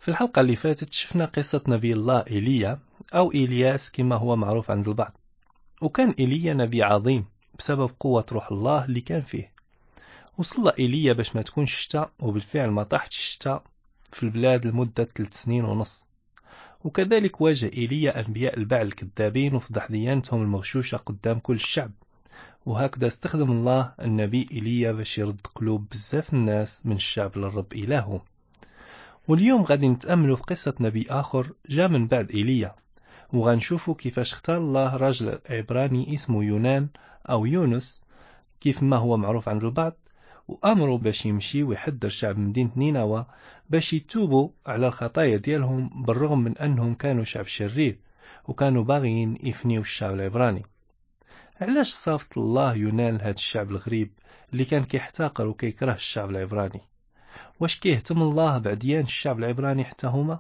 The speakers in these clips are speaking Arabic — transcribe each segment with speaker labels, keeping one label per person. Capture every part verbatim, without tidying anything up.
Speaker 1: في الحلقة اللي فاتت شفنا قصة نبي الله إيليا أو إيلياس كما هو معروف عند البعض. وكان إيليا نبي عظيم بسبب قوة روح الله اللي كان فيه. وصل إيليا باش ما تكونش شتاء، وبالفعل ما طاحتش الشتاء في البلاد لمدة ثلاث سنين ونص. وكذلك واجه إيليا أنبياء البعل الكذابين وفضح ديانتهم المغشوشة قدام كل الشعب. وهكذا استخدم الله النبي إيليا باش يرد قلوب بزاف الناس من الشعب للرب إلههم. واليوم غادي نتأملوا في قصة نبي آخر جاء من بعد إيليا، وغنشوفوا كيفاش اختار الله رجل عبراني اسمه يونان أو يونس كيف ما هو معروف عند البعض، وأمره باش يمشي ويحذر شعب مدينة نينوى باش يتوبوا على الخطايا ديالهم، بالرغم من أنهم كانوا شعب شرير وكانوا باغيين يفنيوا الشعب العبراني. علاش صافت الله يونان لهذا الشعب الغريب اللي كان كيحتقر وكيكره الشعب العبراني؟ واش كيهتم الله بعديان الشعب العبراني حتى هما؟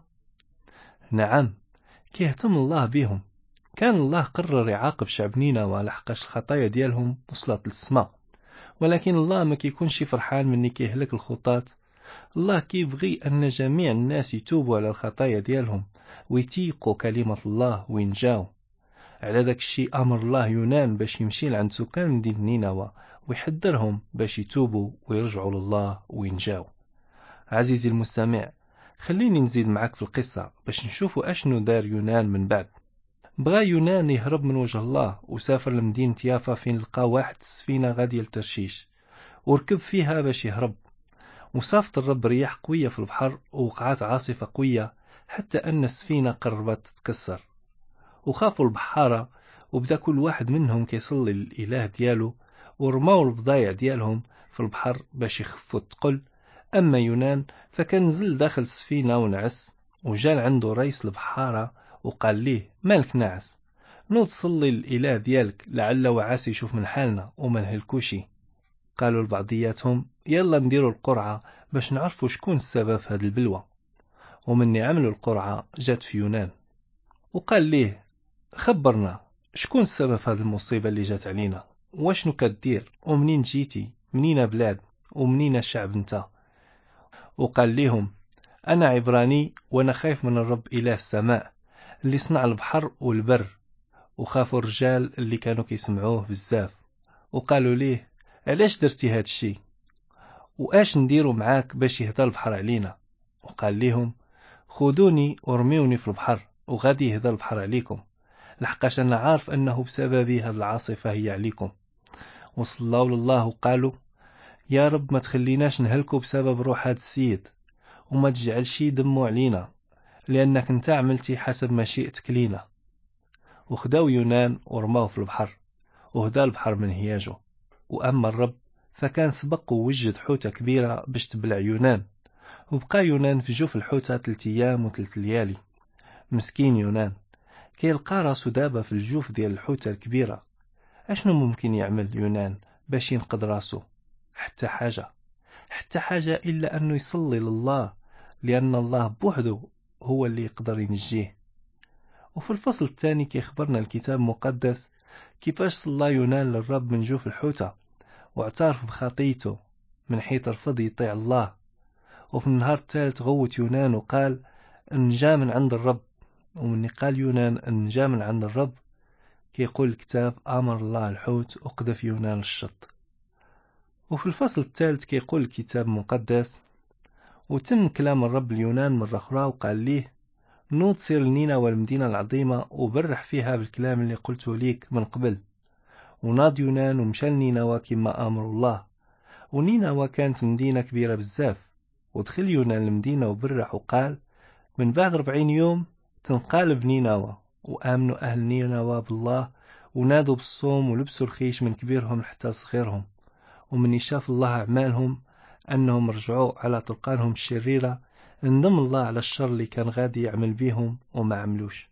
Speaker 1: نعم، كيهتم الله بهم. كان الله قرر يعاقب شعب نينوى لحقاش الخطايا ديالهم وصلت للسماء، ولكن الله ما كيكونش فرحان مني كيهلك الخطاة. الله كيبغي أن جميع الناس يتوبوا على الخطايا ديالهم ويتيقوا كلمة الله وينجاو. على ذاك الشيء أمر الله يونان باش يمشي لعند سكان مدينة نينوى ويحذرهم باش يتوبوا ويرجعوا لله وينجاو. عزيزي المستمع، خليني نزيد معك في القصة باش نشوفوا أشنو دار يونان من بعد. بغى يونان يهرب من وجه الله وسافر لمدينة يافا فين لقى واحد السفينة غادية لترشيش، وركب فيها باش يهرب. وصافت الرب رياح قوية في البحر ووقعت عاصفة قوية حتى أن السفينة قربت تتكسر. وخافوا البحارة وبدا كل واحد منهم كيصلي للإله ديالو، ورماو البضايع ديالهم في البحر باش يخفوا الثقل. أما يونان فكان نزل داخل السفينة ونعس، وجال عنده رئيس البحارة وقال ليه: مالك ناعس؟ نوض صلي للإله ديالك لعل وعاس يشوف من حالنا وما نهلكوشي. قالوا لبعضياتهم: يلا نديروا القرعة باش نعرفوا شكون السبب في هذه البلوى. ومن عملوا القرعة جات في يونان وقال ليه: خبرنا شكون السبب في هذه المصيبة اللي جات علينا، واشنو كدير، ومنين جيتي، منين بلاد، ومنين شعب انت؟ وقال لهم: أنا عبراني وأنا خايف من الرب إله السماء اللي صنع البحر والبر. وخافوا الرجال اللي كانوا كيسمعوه بزاف وقالوا ليه: علاش درتي هاد الشي؟ وآش نديروا معاك باش يهدى البحر علينا؟ وقال لهم: خذوني ورميوني في البحر وغادي يهدى البحر عليكم، لحقاش أنا عارف أنه بسببي هاد العاصفة هي عليكم. وصلوا لله وقالوا: يا رب ما تخليناش نهلكوا بسبب روح هاد السيد، وما تجعل شي دمو علينا، لأنك انت عملتي حسب ما شئتك لينا. وخداو يونان ورماوه في البحر وهدى البحر من هياجه. وأما الرب فكان سبق ووجد حوتة كبيرة باش تبلع يونان، وبقى يونان في جوف الحوتة ثلاث أيام وثلاث ليالي. مسكين يونان كيلقى راسو دابا في الجوف ديال الحوتة الكبيرة. أشنو ممكن يعمل يونان باش ينقذ راسو؟ حتى حاجة، حتى حاجة إلا أنه يصلي لله، لأن الله بوحده هو اللي يقدر ينجيه. وفي الفصل الثاني كيخبرنا الكتاب المقدس كيفاش صلى يونان للرب من جوف الحوتة واعترف بخطيته من حيث رفض يطيع الله. وفي النهار الثالث غوت يونان وقال إن جاء من عند الرب. ومن قال يونان إن جاء من عند الرب كيقول الكتاب: أمر الله الحوت وقذف يونان الشط. وفي الفصل الثالث كيقول الكتاب المقدس: وتم كلام الرب ليونان مرة أخرى وقال ليه: نوض سير لنينوى المدينة العظيمة وبرح فيها بالكلام اللي قلته ليك من قبل. وناض يونان ومشى لنينوى كما أمر الله. ونينوى كانت مدينة كبيرة بزاف. ودخل يونان المدينة وبرح وقال: من بعد أربعين يوم تنقلب نينوى. وآمنوا أهل نينوى بالله ونادوا بالصوم ولبسوا الخيش من كبيرهم حتى صغيرهم. ومن شاف الله أعمالهم أنهم رجعوا على طرقانهم الشريرة، اندم الله على الشر اللي كان غادي يعمل بيهم وما عملوش.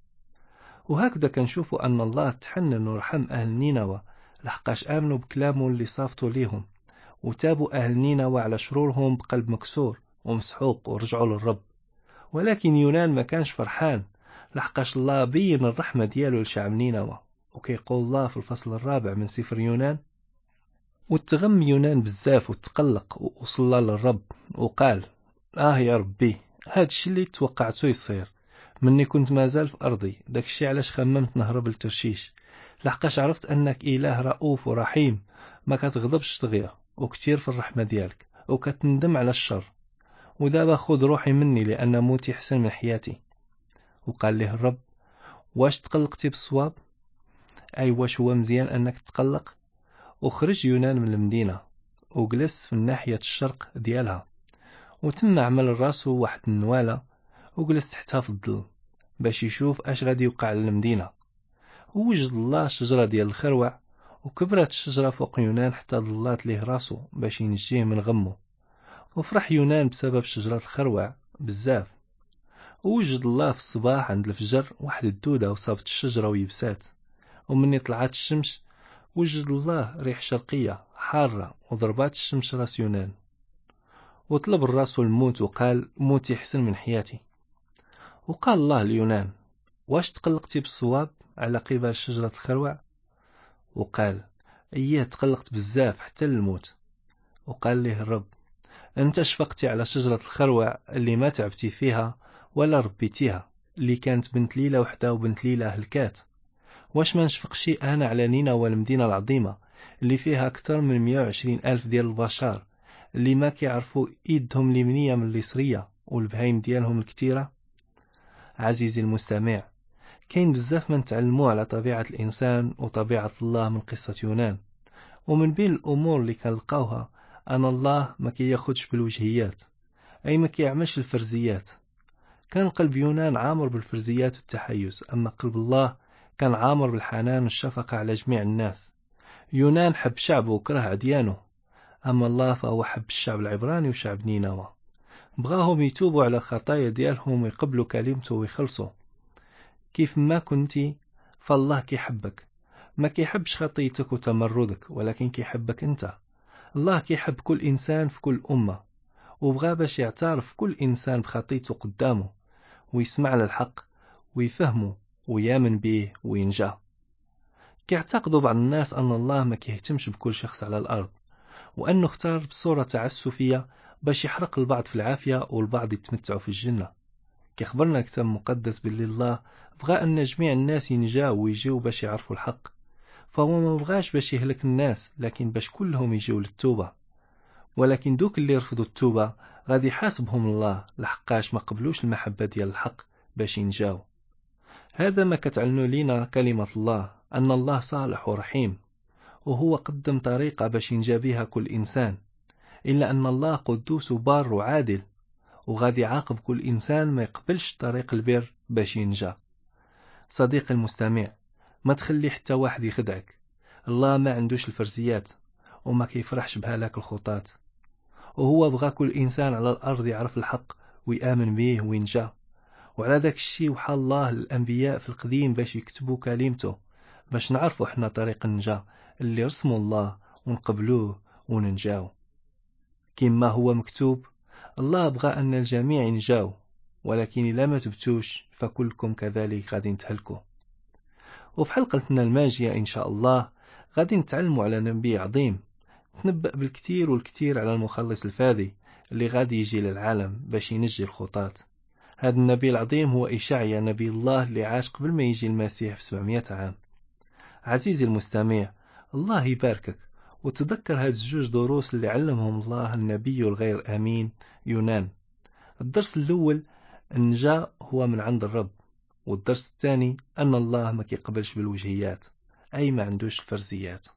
Speaker 1: وهكذا كنشوفوا أن الله تحنن ورحم أهل نينوى لحقاش آمنوا بكلامه اللي صافتوا ليهم، وتابوا أهل نينوى على شرورهم بقلب مكسور ومسحوق ورجعوا للرب. ولكن يونان ما كانش فرحان لحقاش الله بين الرحمة ديالو لشعب نينوى. وكيقول الله في الفصل الرابع من سفر يونان: وتغم يونان بزاف وتقلق وصلى للرب وقال: آه يا ربي، هاد الشي اللي توقعته يصير مني كنت مازال في أرضي. داكشي علاش خممت نهرب لترشيش، لحقاش عرفت أنك إله رؤوف ورحيم، ما كتغضبش دغيا، وكتير في الرحمة ديالك، وكتندم على الشر. ودابا خذ روحي مني لأن موتي حسن من حياتي. وقال له الرب: واش تقلقتي بالصواب؟ أي واش هو مزيان أنك تقلق؟ وخرج يونان من المدينة وجلس في الناحية الشرق ديالها، وتم عمل راسو واحد النوالة وجلس تحتها في الظل باش يشوف اش غادي يوقع للمدينة. ووجد الله شجرة ديال الخروع، وكبرت الشجرة فوق يونان حتى ضلات ليه راسو باش ينجيه من غمه. وفرح يونان بسبب شجرة الخروع بزاف. ووجد الله في الصباح عند الفجر واحد الدودة وصابت الشجرة ويبسات، ومني طلعت الشمس وجد الله ريح شرقية حارة وضربات الشمس راس يونان، وطلب الراس الموت وقال: موتي حسن من حياتي. وقال الله ليونان: واش تقلقتي بالصواب على قبال شجرة الخروع؟ وقال: ايه تقلقت بزاف حتى للموت. وقال له الرب: انت شفقتي على شجرة الخروع اللي ما تعبتي فيها ولا ربيتيها، اللي كانت بنت ليلة وحدة وبنت ليلة هلكات. واش ما نشفقشي انا على نينوى المدينة العظيمة اللي فيها اكثر من مئة وعشرين الف ديال البشر اللي ما كيعرفوا ايدهم اليمنية من اليسرية والبهايم ديالهم الكتيرة؟ عزيزي المستمع، كاين بزاف ما نتعلموا على طبيعة الإنسان وطبيعة الله من قصة يونان. ومن بين الأمور اللي كنلقاوها أن الله ما كياخدش بالوجهيات، أي ما كيعملش الفرزيات. كان قلب يونان عامر بالفرزيات والتحيز، أما قلب الله كان عامر بالحنان والشفقة على جميع الناس. يونان حب شعبه وكره عديانه، أما الله فهو حب الشعب العبراني وشعب نينوى، بغاهم يتوبوا على خطايا ديالهم ويقبلوا كلمته ويخلصوا. كيف ما كنتي فالله كيحبك، ما كيحبش خطيتك وتمردك، ولكن كيحبك انت. الله كيحب كل إنسان في كل أمة، وبغى باش يعترف كل إنسان بخطيته قدامه ويسمع للحق ويفهمه ويامن به وينجاه. كيعتقدوا بعض الناس أن الله ما كيهتمش بكل شخص على الأرض، وأنه اختار بصورة تعسفية باش يحرق البعض في العافية والبعض يتمتعوا في الجنة. كيخبرنا الكتاب المقدس باللي الله بغى أن جميع الناس ينجاو ويجيو باش يعرفوا الحق، فهو ما بغاش باش يهلك الناس، لكن باش كلهم يجيو للتوبة. ولكن دوك اللي رفضوا التوبة غادي يحاسبهم الله، لحقاش ما قبلوش المحبة ديال الحق باش ينجاو. هذا ما كتعلنوا لينا كلمة الله، أن الله صالح ورحيم، وهو قدم طريقة باش ينجا بها كل إنسان. إلا أن الله قدوس وبار وعادل، وغادي يعاقب كل إنسان ما يقبلش طريق البر باش ينجا. صديقي المستمع، ما تخلي حتى واحد يخدعك. الله ما عندوش الفرزيات وما كيفرحش بهلاك الخطاة، وهو بغى كل إنسان على الأرض يعرف الحق ويآمن به وينجا. وعلى ذاك الشيء وحال الله الأنبياء في القديم باش يكتبوا كلمته، باش نعرفوا احنا طريق النجاة اللي رسمه الله ونقبلوه وننجاو. كما هو مكتوب: الله بغى أن الجميع ينجاو، ولكن إلا ما تبتوش فكلكم كذلك غادي تهلكوا. وفي حلقتنا الماجية إن شاء الله غادي نتعلموا على نبي عظيم تنبأ بالكثير والكثير على المخلص الفادي اللي غادي يجي للعالم باش ينجي الخطاة. هذا النبي العظيم هو إشعيا نبي الله اللي عاش قبل ما يجي المسيح بسبعمائة عام. عزيزي المستمع، الله يباركك، وتذكر هاد الجوج دروس اللي علمهم الله النبي الغير أمين يونان. الدرس الأول: النجاة هو من عند الرب. والدرس الثاني: أن الله ما كيقبلش بالوجهيات، أي ما عندوش الفرزيات.